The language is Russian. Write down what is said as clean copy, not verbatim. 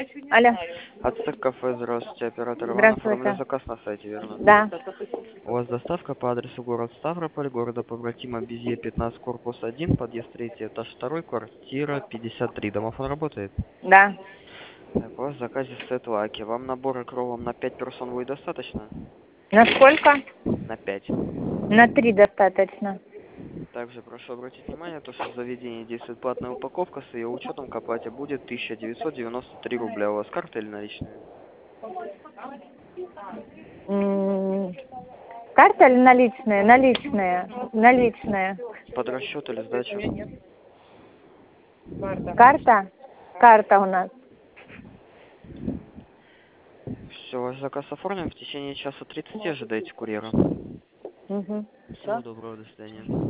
Алло. Ацтек кафе, здравствуйте, оператор Иван, оформлю Здравствуйте. заказ на сайте, верно? Да. У вас доставка по адресу город Ставрополь, города побратима Безье, 15, корпус 1, подъезд 3, этаж 2, квартира 53. Домофон работает? Да. Так, у вас в заказе сет лаки. Вам набора кровом на 5 персон будет достаточно? На сколько? На 5. На 3 достаточно. Также прошу обратить внимание, то, что в заведении действует платная упаковка, с ее учетом к оплате будет 1993 рубля. У вас карта или наличные? М, Карта или наличные? Наличные. Наличные. Под расчет или сдачу? Карта? Карта у нас. Все, ваш заказ оформлен. В течение часа 30 ожидайте курьера. Угу. Всего доброго, до свидания.